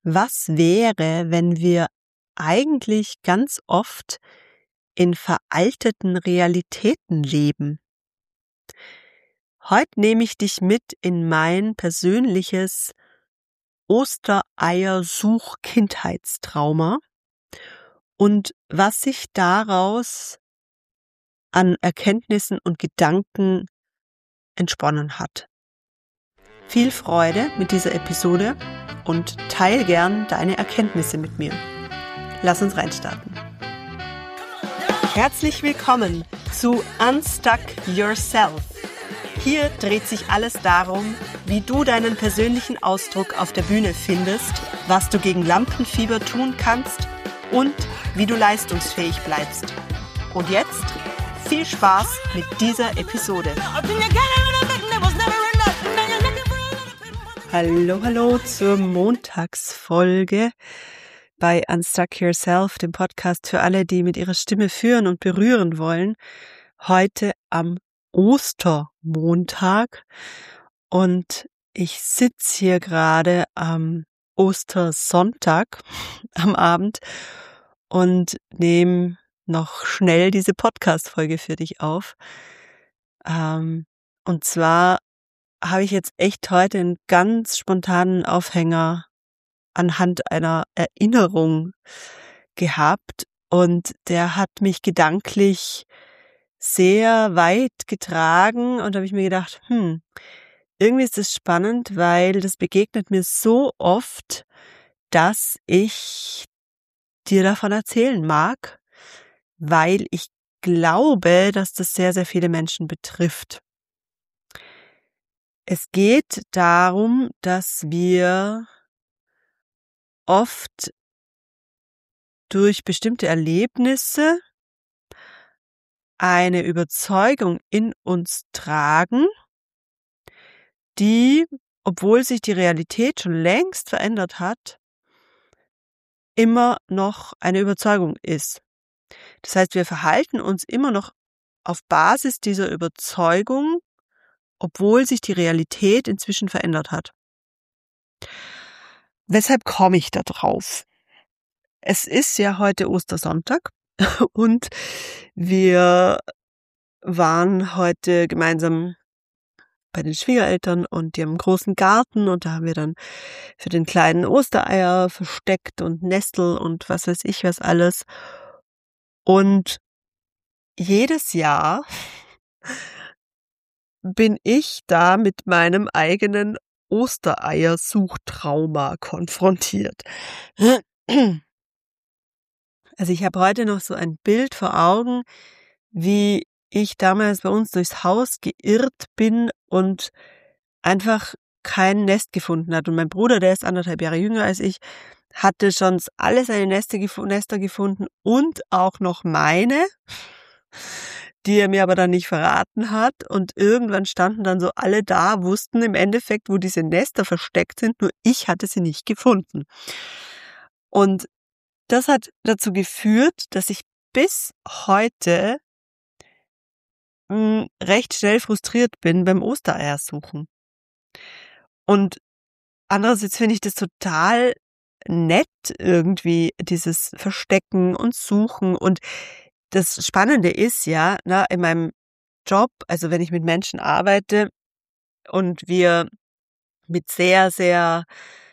Was wäre, wenn wir eigentlich ganz oft in veralteten Realitäten leben? Heute nehme ich dich mit in mein persönliches Ostereiersuch-Kindheitstrauma und was sich daraus an Erkenntnissen und Gedanken entsponnen hat. Viel Freude mit dieser Episode und teil gern deine Erkenntnisse mit mir. Lass uns reinstarten. Herzlich willkommen zu Unstuck Yourself. Hier dreht sich alles darum, wie du deinen persönlichen Ausdruck auf der Bühne findest, was du gegen Lampenfieber tun kannst und wie du leistungsfähig bleibst. Und jetzt viel Spaß mit dieser Episode. Hallo zur Montagsfolge bei Unstuck Yourself, dem Podcast für alle, die mit ihrer Stimme führen und berühren wollen. Heute am Ostermontag und ich sitze hier gerade am Ostersonntag am Abend und nehme noch schnell diese Podcast-Folge für dich auf. Und zwar habe ich jetzt echt heute einen ganz spontanen Aufhänger anhand einer Erinnerung gehabt und der hat mich gedanklich sehr weit getragen und da habe ich mir gedacht, irgendwie ist das spannend, weil das begegnet mir so oft, dass ich dir davon erzählen mag, weil ich glaube, dass das sehr, sehr viele Menschen betrifft. Es geht darum, dass wir oft durch bestimmte Erlebnisse eine Überzeugung in uns tragen, die, obwohl sich die Realität schon längst verändert hat, immer noch eine Überzeugung ist. Das heißt, wir verhalten uns immer noch auf Basis dieser Überzeugung, obwohl sich die Realität inzwischen verändert hat. Weshalb komme ich da drauf? Es ist ja heute Ostersonntag und wir waren heute gemeinsam bei den Schwiegereltern und die haben einen großen Garten und da haben wir dann für den kleinen Ostereier versteckt und Nestel und was weiß ich was alles. Und jedes Jahr bin ich da mit meinem eigenen Ostereiersuchtrauma konfrontiert. Also ich habe heute noch so ein Bild vor Augen, wie ich damals bei uns durchs Haus geirrt bin und einfach kein Nest gefunden hat. Und mein Bruder, der ist 1,5 Jahre jünger als ich, hatte schon alle seine Nester gefunden und auch noch meine, die er mir aber dann nicht verraten hat. Und irgendwann standen dann so alle da, wussten im Endeffekt, wo diese Nester versteckt sind, nur ich hatte sie nicht gefunden. Und das hat dazu geführt, dass ich bis heute recht schnell frustriert bin beim Ostereiersuchen. Und andererseits finde ich das total nett irgendwie, dieses Verstecken und Suchen. Und das Spannende ist ja, in meinem Job, also wenn ich mit Menschen arbeite und wir mit sehr, sehr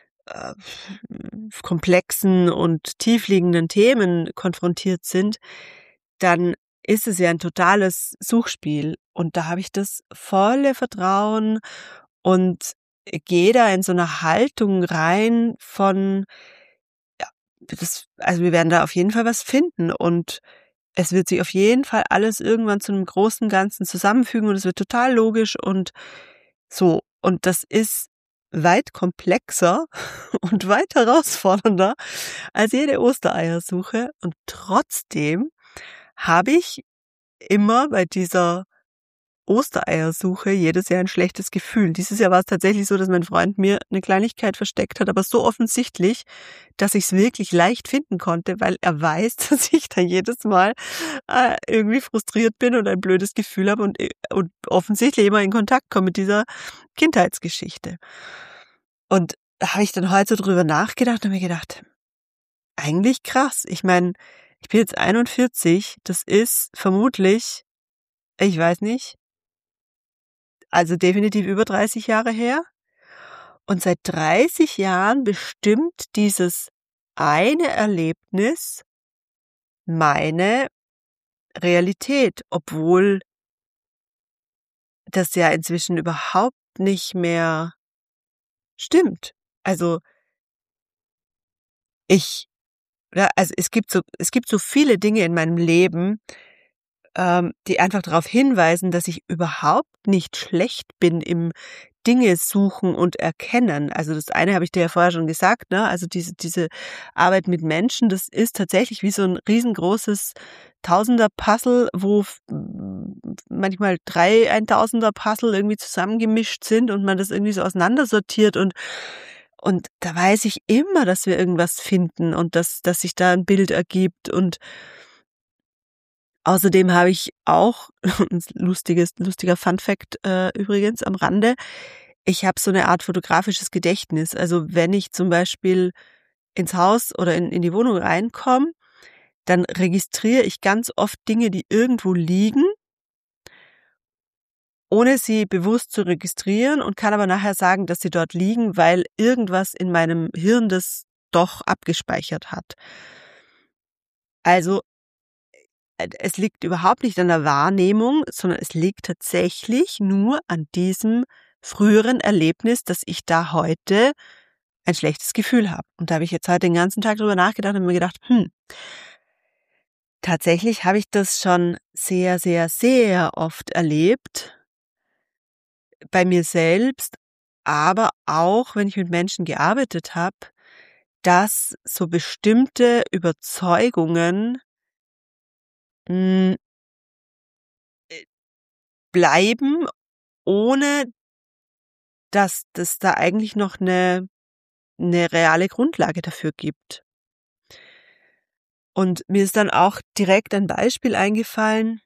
komplexen und tiefliegenden Themen konfrontiert sind, dann ist es ja ein totales Suchspiel. Und da habe ich das volle Vertrauen und gehe da in so eine Haltung rein von, also wir werden da auf jeden Fall was finden und es wird sich auf jeden Fall alles irgendwann zu einem großen Ganzen zusammenfügen und es wird total logisch und so. Und das ist weit komplexer und weit herausfordernder als jede Ostereiersuche. Und trotzdem habe ich immer bei dieser Ostereiersuche jedes Jahr ein schlechtes Gefühl. Dieses Jahr war es tatsächlich so, dass mein Freund mir eine Kleinigkeit versteckt hat, aber so offensichtlich, dass ich es wirklich leicht finden konnte, weil er weiß, dass ich da jedes Mal irgendwie frustriert bin und ein blödes Gefühl habe und offensichtlich immer in Kontakt komme mit dieser Kindheitsgeschichte. Und da habe ich dann heute so drüber nachgedacht und mir gedacht, eigentlich krass. Ich meine, ich bin jetzt 41, das ist vermutlich, ich weiß nicht, also definitiv über 30 Jahre her. Und seit 30 Jahren bestimmt dieses eine Erlebnis meine Realität, obwohl das ja inzwischen überhaupt nicht mehr stimmt. Also ich ja, also es gibt so viele Dinge in meinem Leben, die einfach darauf hinweisen, dass ich überhaupt nicht schlecht bin im Dinge suchen und erkennen. Also das eine habe ich dir ja vorher schon gesagt, ne? Also diese Arbeit mit Menschen, das ist tatsächlich wie so ein riesengroßes Tausender-Puzzle, wo manchmal 3 Eintausender-Puzzle irgendwie zusammengemischt sind und man das irgendwie so auseinandersortiert und da weiß ich immer, dass wir irgendwas finden und dass sich da ein Bild ergibt und außerdem habe ich auch 'n lustiger Funfact, übrigens am Rande. Ich habe so 'ne Art fotografisches Gedächtnis. Also, wenn ich zum Beispiel ins Haus oder in die Wohnung reinkomme, dann registriere ich ganz oft Dinge, die irgendwo liegen, ohne sie bewusst zu registrieren und kann aber nachher sagen, dass sie dort liegen, weil irgendwas in meinem Hirn das doch abgespeichert hat. Also, es liegt überhaupt nicht an der Wahrnehmung, sondern es liegt tatsächlich nur an diesem früheren Erlebnis, dass ich da heute ein schlechtes Gefühl habe. Und da habe ich jetzt heute den ganzen Tag drüber nachgedacht und mir gedacht, tatsächlich habe ich das schon sehr, sehr, sehr oft erlebt, bei mir selbst, aber auch, wenn ich mit Menschen gearbeitet habe, dass so bestimmte Überzeugungen, hm, bleiben, ohne dass das da eigentlich noch 'ne reale Grundlage dafür gibt. Und mir ist dann auch direkt ein Beispiel eingefallen,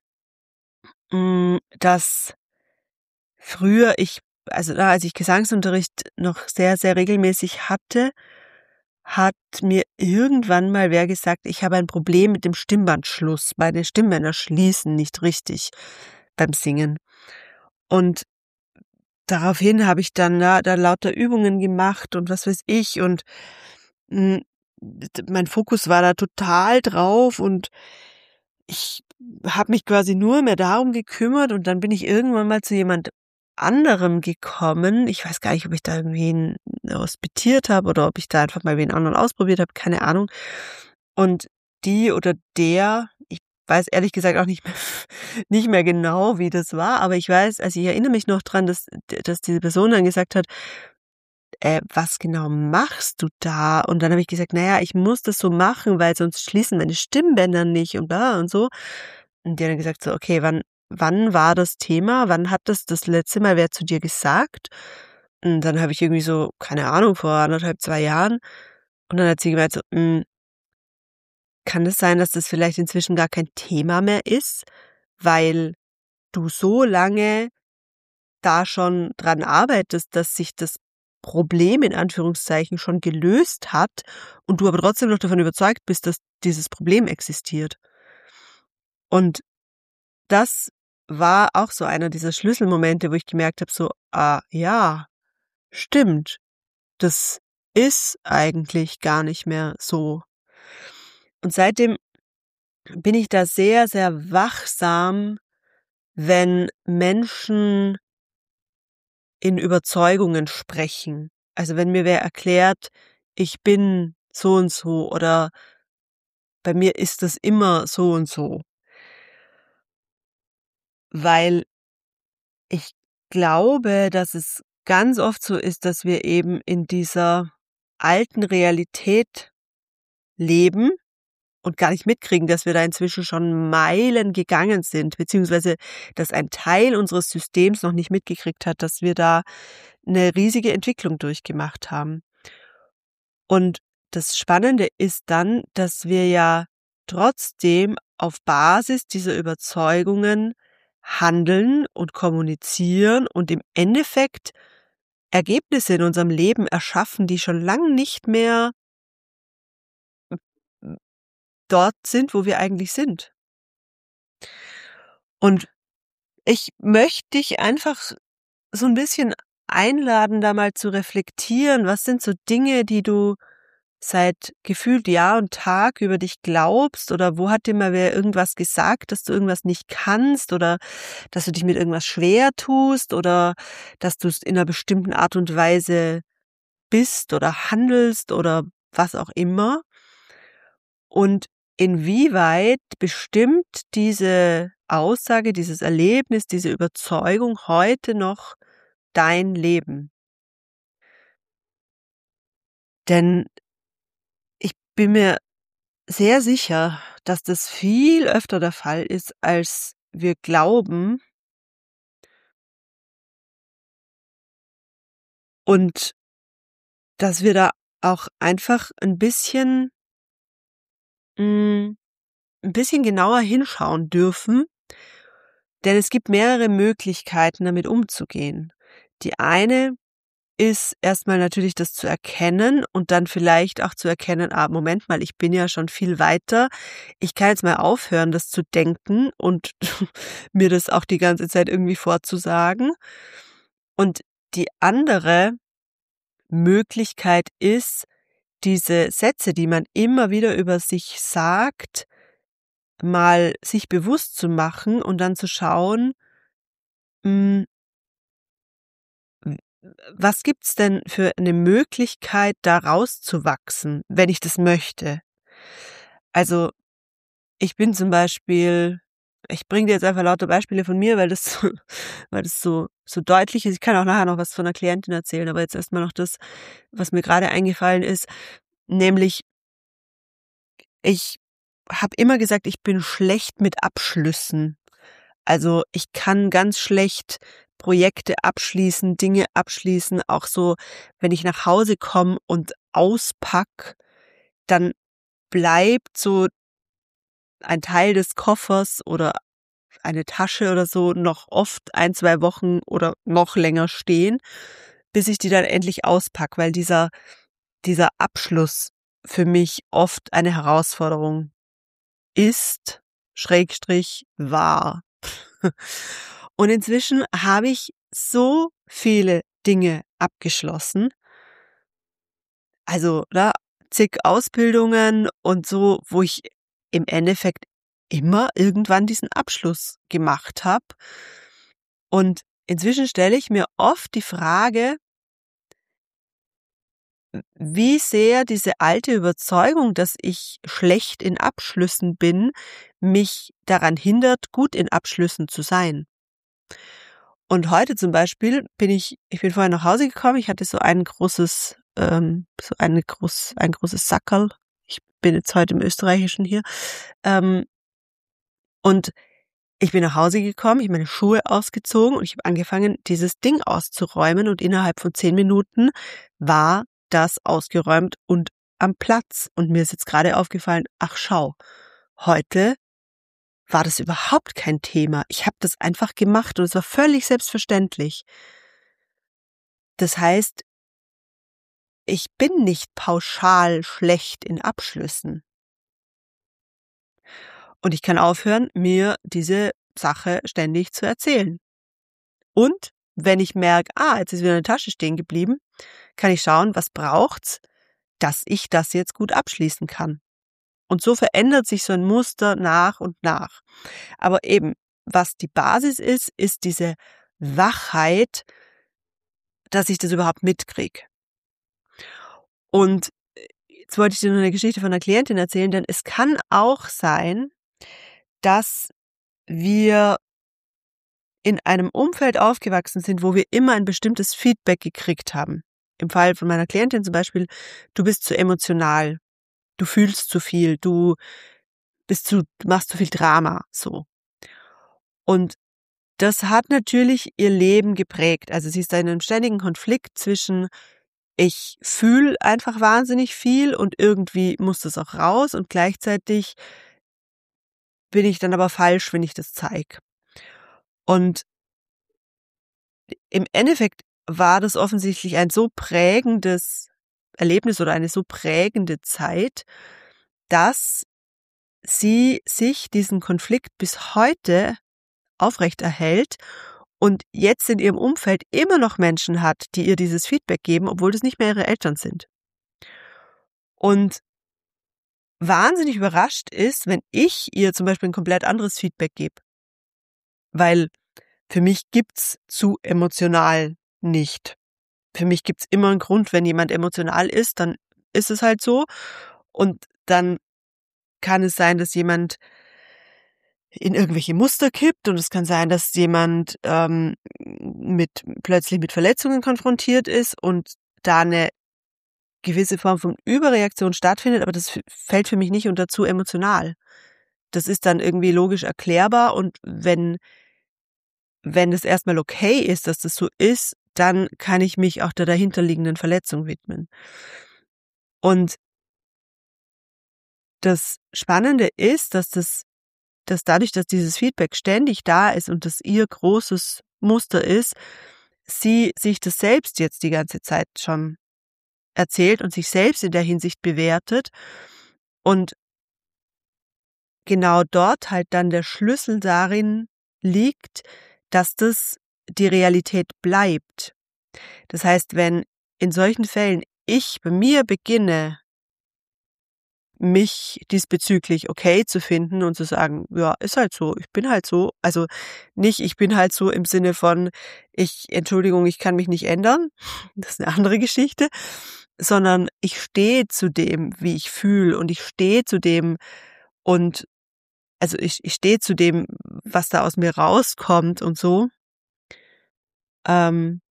dass früher also da, als ich Gesangsunterricht noch sehr, sehr regelmäßig hatte, hat mir irgendwann mal wer gesagt, ich habe ein Problem mit dem Stimmbandschluss. Meine Stimmbänder schließen nicht richtig beim Singen. Und daraufhin habe ich dann, da lauter Übungen gemacht und was weiß ich und, hm, mein Fokus war da total drauf und ich habe mich quasi nur mehr darum gekümmert und dann bin ich irgendwann mal zu jemand anderem gekommen. Ich weiß gar nicht, ob ich da irgendwen hospitiert habe oder ob ich da einfach mal wen anderen ausprobiert habe, keine Ahnung. Und die oder der, ich weiß ehrlich gesagt auch nicht mehr nicht mehr genau, wie das war, aber ich weiß, also ich erinnere mich noch dran, dass diese Person dann gesagt hat: Was genau machst du da?“ Und dann habe ich gesagt: „Na ja, ich muss das so machen, weil sonst schließen meine Stimmbänder nicht und bla und so.“ Und die hat dann gesagt so: „Okay, wann war das Thema? Wann hat das letzte Mal wer zu dir gesagt?“ Und dann habe ich irgendwie so, keine Ahnung, vor 1,5, 2 Jahren und dann hat sie gemeint so: kann es sein, dass das vielleicht inzwischen gar kein Thema mehr ist, weil du so lange da schon dran arbeitest, dass sich das Problem in Anführungszeichen schon gelöst hat und du aber trotzdem noch davon überzeugt bist, dass dieses Problem existiert. Und das war auch so einer dieser Schlüsselmomente, wo ich gemerkt habe, so, ah ja, stimmt, das ist eigentlich gar nicht mehr so. Und seitdem bin ich da sehr, sehr wachsam, wenn Menschen in Überzeugungen sprechen. Also, wenn mir wer erklärt, ich bin so und so oder bei mir ist das immer so und so, weil ich glaube, dass es ganz oft so ist, dass wir eben in dieser alten Realität leben und gar nicht mitkriegen, dass wir da inzwischen schon Meilen gegangen sind, beziehungsweise dass ein Teil unseres Systems noch nicht mitgekriegt hat, dass wir da eine riesige Entwicklung durchgemacht haben. Und das Spannende ist dann, dass wir ja trotzdem auf Basis dieser Überzeugungen handeln und kommunizieren und im Endeffekt Ergebnisse in unserem Leben erschaffen, die schon lang nicht mehr dort sind, wo wir eigentlich sind. Und ich möchte dich einfach so ein bisschen einladen, da mal zu reflektieren. Was sind so Dinge, die du seit gefühlt Jahr und Tag über dich glaubst, oder wo hat dir mal wer irgendwas gesagt, dass du irgendwas nicht kannst, oder dass du dich mit irgendwas schwer tust, oder dass du es in einer bestimmten Art und Weise bist oder handelst oder was auch immer? Und inwieweit bestimmt diese Aussage, dieses Erlebnis, diese Überzeugung heute noch dein Leben? Denn ich bin mir sehr sicher, dass das viel öfter der Fall ist, als wir glauben, und dass wir da auch einfach hm, 'n bisschen genauer hinschauen dürfen, denn es gibt mehrere Möglichkeiten, damit umzugehen. Die eine ist erstmal natürlich das zu erkennen und dann vielleicht auch zu erkennen: „Ah, Moment mal, ich bin ja schon viel weiter. Ich kann jetzt mal aufhören, das zu denken und mir das auch die ganze Zeit irgendwie vorzusagen.“ Und die andere Möglichkeit ist, diese Sätze, die man immer wieder über sich sagt, mal sich bewusst zu machen und dann zu schauen, hm, w was gibt's denn für 'ne Möglichkeit, da rauszuwachsen, wenn ich das möchte? Also, ich bin zum Beispiel ich bringe dir jetzt einfach lauter Beispiele von mir, weil das weil das so deutlich ist. Ich kann auch nachher noch was von 'ner Klientin erzählen, aber jetzt erst mal noch das, was mir grade eingefallen ist, nämlich ich habe immer gesagt, ich bin schlecht mit Abschlüssen. Also, ich kann ganz schlecht Projekte abschließen, Dinge abschließen, auch so, wenn ich nach Hause komme und auspacke, dann bleibt so ein Teil des Koffers oder eine Tasche oder so noch oft 1, 2 Wochen oder noch länger stehen, bis ich die dann endlich auspacke, weil dieser Abschluss für mich oft eine Herausforderung ist, Schrägstrich war. Und inzwischen habe ich so viele Dinge abgeschlossen, also, ne, zig Ausbildungen und so, wo ich im Endeffekt immer irgendwann diesen Abschluss gemacht habe. Und inzwischen stelle ich mir oft die Frage, wie sehr diese alte Überzeugung, dass ich schlecht in Abschlüssen bin, mich daran hindert, gut in Abschlüssen zu sein. Und heute zum Beispiel ich bin vorher nach Hause gekommen, ich hatte ein großes Sackerl. Ich bin jetzt heute im Österreichischen hier. Ähm, und ich bin nach Hause gekommen, ich habe meine Schuhe ausgezogen und ich habe angefangen, dieses Ding auszuräumen, und innerhalb von 10 Minuten war das ausgeräumt und am Platz. Und mir ist jetzt gerade aufgefallen, ach schau, heute war das überhaupt kein Thema. Ich habe das einfach gemacht und es war völlig selbstverständlich. Das heißt, ich bin nicht pauschal schlecht in Abschlüssen. Und ich kann aufhören, mir diese Sache ständig zu erzählen. Und wenn ich merke, jetzt ist wieder eine Tasche stehen geblieben, kann ich schauen, was braucht's, dass ich das jetzt gut abschließen kann. Und so verändert sich so ein Muster nach und nach. Aber eben, was die Basis ist, ist diese Wachheit, dass ich das überhaupt mitkriege. Und jetzt wollte ich dir noch eine Geschichte von einer Klientin erzählen, denn es kann auch sein, dass wir in einem Umfeld aufgewachsen sind, wo wir immer ein bestimmtes Feedback gekriegt haben. Im Fall von meiner Klientin zum Beispiel: „Du bist zu emotional, du fühlst zu viel, du machst zu viel Drama“, so. Und das hat natürlich ihr Leben geprägt. Also, sie ist da in einem ständigen Konflikt zwischen: Ich fühle einfach wahnsinnig viel und irgendwie muss das auch raus, und gleichzeitig bin ich dann aber falsch, wenn ich das zeige. Und im Endeffekt war das offensichtlich ein so prägendes Erlebnis oder eine so prägende Zeit, dass sie sich diesen Konflikt bis heute aufrechterhält und jetzt in ihrem Umfeld immer noch Menschen hat, die ihr dieses Feedback geben, obwohl das nicht mehr ihre Eltern sind. Und wahnsinnig überrascht ist, wenn ich ihr zum Beispiel ein komplett anderes Feedback gebe. Weil für mich gibt's zu emotional nicht. Für mich gibt's immer einen Grund, wenn jemand emotional ist, dann ist es halt so. Und dann kann es sein, dass jemand in irgendwelche Muster kippt und es kann sein, dass jemand plötzlich mit Verletzungen konfrontiert ist und da eine gewisse Form von Überreaktion stattfindet, aber das fällt für mich nicht unter zu emotional. Das ist dann irgendwie logisch erklärbar und wenn es erstmal okay ist, dass das so ist, dann kann ich mich auch der dahinterliegenden Verletzung widmen. Und das Spannende ist, dass dadurch, dass dieses Feedback ständig da ist und das ihr großes Muster ist, sie sich das selbst jetzt die ganze Zeit schon erzählt und sich selbst in der Hinsicht bewertet und genau dort halt dann der Schlüssel darin liegt, dass das die Realität bleibt. Das heißt, wenn in solchen Fällen ich bei mir beginne, mich diesbezüglich okay zu finden und zu sagen, ja, ist halt so, ich bin halt so. Also nicht, ich bin halt so im Sinne von, Entschuldigung, ich kann mich nicht ändern. Das ist eine andere Geschichte. Sondern ich stehe zu dem, wie ich fühle und ich stehe zu dem und also ich stehe zu dem, was da aus mir rauskommt und so. Dann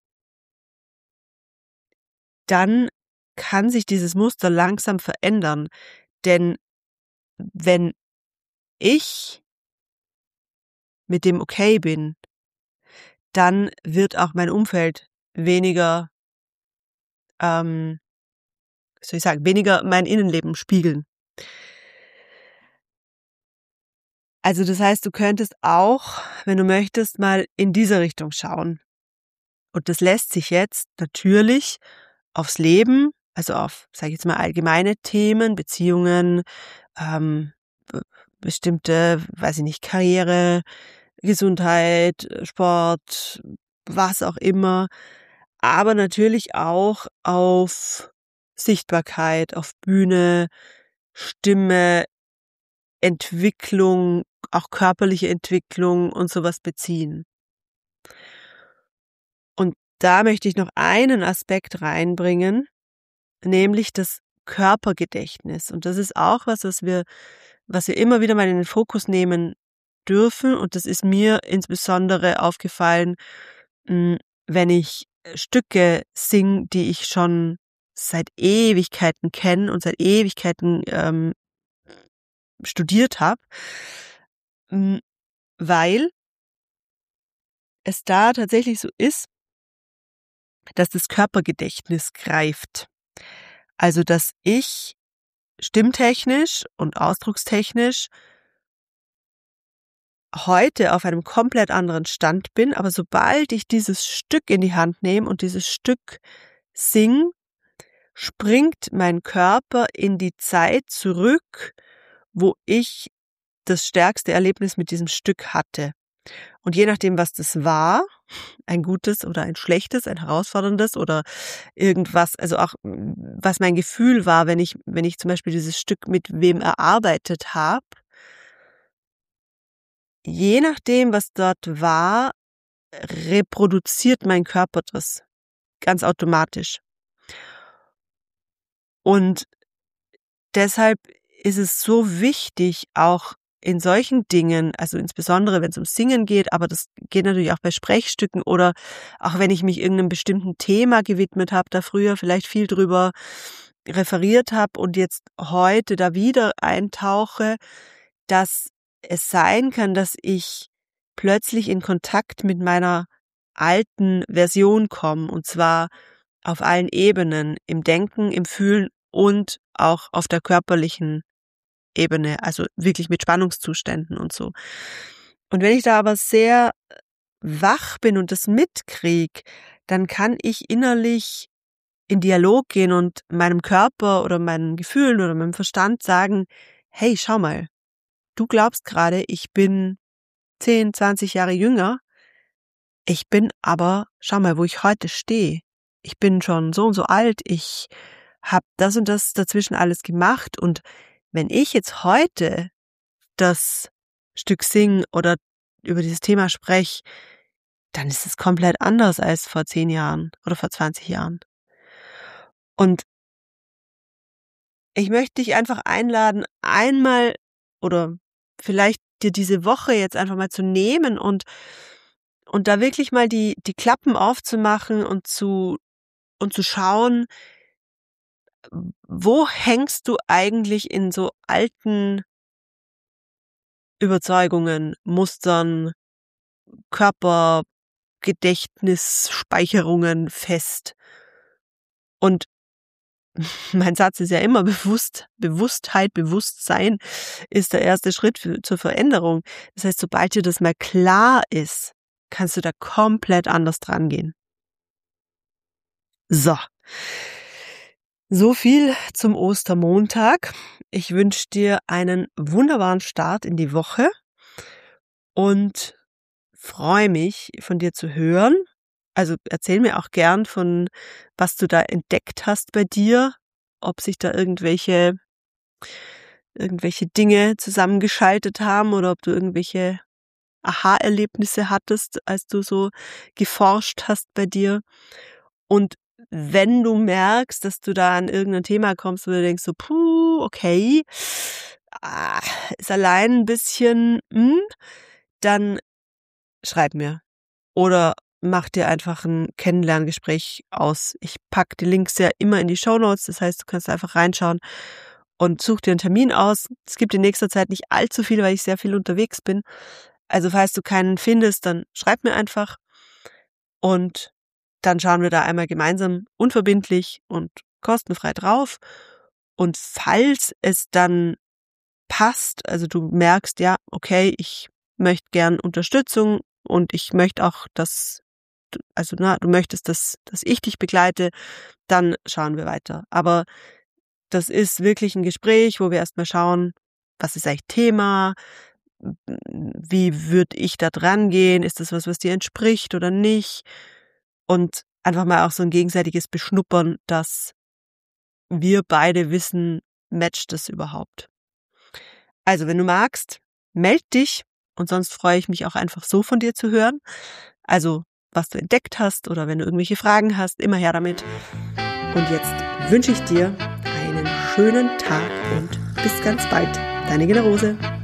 kann sich dieses Muster langsam verändern. Denn wenn ich mit dem okay bin, dann wird auch mein Umfeld weniger, wie soll ich sagen, weniger mein Innenleben spiegeln. Also das heißt, du könntest auch, wenn du möchtest, mal in diese Richtung schauen. Und das lässt sich jetzt natürlich aufs Leben, also auf, sage ich jetzt mal, allgemeine Themen, Beziehungen, bestimmte, weiß ich nicht, Karriere, Gesundheit, Sport, was auch immer, aber natürlich auch auf Sichtbarkeit, auf Bühne, Stimme, Entwicklung, auch körperliche Entwicklung und sowas beziehen. Und da möchte ich noch einen Aspekt reinbringen, nämlich das Körpergedächtnis. Und das ist auch was wir immer wieder mal in den Fokus nehmen dürfen. Und das ist mir insbesondere aufgefallen, wenn ich Stücke singe, die ich schon seit Ewigkeiten kenne und seit Ewigkeiten studiert habe, weil es da tatsächlich so ist, dass das Körpergedächtnis greift. Also, dass ich stimmtechnisch und ausdruckstechnisch heute auf einem komplett anderen Stand bin, aber sobald ich dieses Stück in die Hand nehme und dieses Stück singe, springt mein Körper in die Zeit zurück, wo ich das stärkste Erlebnis mit diesem Stück hatte. Und je nachdem, was das war, ein gutes oder ein schlechtes, ein herausforderndes oder irgendwas, also auch was mein Gefühl war, wenn ich zum Beispiel dieses Stück mit wem erarbeitet habe, je nachdem, was dort war, reproduziert mein Körper das ganz automatisch. Und deshalb ist es so wichtig, auch in solchen Dingen, also insbesondere wenn es um Singen geht, aber das geht natürlich auch bei Sprechstücken oder auch wenn ich mich irgendeinem bestimmten Thema gewidmet habe, da früher vielleicht viel drüber referiert habe und jetzt heute da wieder eintauche, dass es sein kann, dass ich plötzlich in Kontakt mit meiner alten Version komme, und zwar auf allen Ebenen, im Denken, im Fühlen und auch auf der körperlichen Ebene, also wirklich mit Spannungszuständen und so. Und wenn ich da aber sehr wach bin und das mitkriege, dann kann ich innerlich in Dialog gehen und meinem Körper oder meinen Gefühlen oder meinem Verstand sagen, hey, schau mal, du glaubst gerade, ich bin 10, 20 Jahre jünger. Ich bin aber, schau mal, wo ich heute stehe. Ich bin schon so und so alt. Ich habe das und das dazwischen alles gemacht. Und wenn ich jetzt heute das Stück singe oder über dieses Thema spreche, dann ist es komplett anders als vor 10 Jahren oder vor 20 Jahren. Und ich möchte dich einfach einladen, einmal oder vielleicht dir diese Woche jetzt einfach mal zu nehmen und da wirklich mal die Klappen aufzumachen und zu schauen, wo hängst du eigentlich in so alten Überzeugungen, Mustern, Körpergedächtnisspeicherungen fest. Und mein Satz ist ja immer Bewusstheit, Bewusstsein ist der erste Schritt zur Veränderung. Das heißt, sobald dir das mal klar ist, kannst du da komplett anders dran gehen. So viel zum Ostermontag. Ich wünsche dir einen wunderbaren Start in die Woche und freue mich, von dir zu hören. Also erzähl mir auch gern von, was du da entdeckt hast bei dir, ob sich da irgendwelche Dinge zusammengeschaltet haben oder ob du irgendwelche Aha-Erlebnisse hattest, als du so geforscht hast bei dir. Und wenn du merkst, dass du da an irgendein Thema kommst, wo du denkst so, okay, ist allein ein bisschen, dann schreib mir. Oder mach dir einfach ein Kennenlerngespräch aus. Ich packe die Links ja immer in die Shownotes, das heißt, du kannst einfach reinschauen und such dir einen Termin aus. Es gibt in nächster Zeit nicht allzu viel, weil ich sehr viel unterwegs bin. Also falls du keinen findest, dann schreib mir einfach und dann schauen wir da einmal gemeinsam unverbindlich und kostenfrei drauf. Und falls es dann passt, also du merkst, ja, okay, ich möchte gern Unterstützung und ich möchte auch, du möchtest, dass ich dich begleite, dann schauen wir weiter. Aber das ist wirklich ein Gespräch, wo wir erstmal schauen, was ist eigentlich Thema, wie würde ich da dran gehen, ist das was dir entspricht oder nicht? Und einfach mal auch so ein gegenseitiges Beschnuppern, dass wir beide wissen, matcht das überhaupt. Also, wenn du magst, meld dich und sonst freue ich mich auch einfach so von dir zu hören. Also, was du entdeckt hast oder wenn du irgendwelche Fragen hast, immer her damit. Und jetzt wünsche ich dir einen schönen Tag und bis ganz bald. Deine Generose.